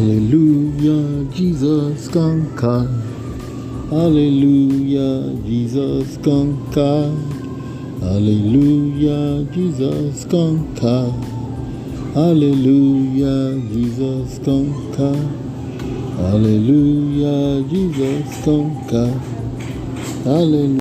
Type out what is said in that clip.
Hallelujah, Jesus conquered. Hallelujah, Jesus conquered. Hallelujah, Jesus conquered. Hallelujah, Jesus conquered. Hallelujah, Jesus conquered. Hallelujah.